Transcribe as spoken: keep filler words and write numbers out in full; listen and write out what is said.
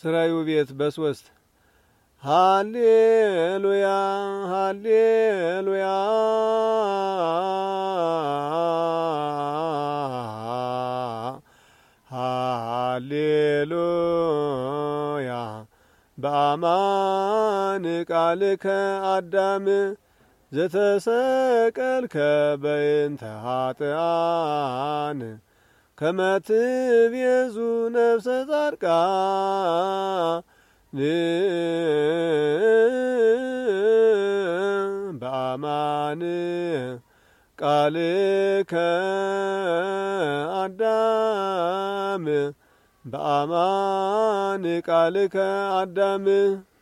ስራዩ ቤት በሶስት ሃሌሉያ ሃሌሉያ ሃሌሉያ በአማን ቃልከ አዳም ዘተሰቀልከ በእንተ ኃጥኣን ከመ ትቤዙ ነፍሰ ጻድቃን በአማን ቃልከ አዳም በአማን ቃልከ አዳም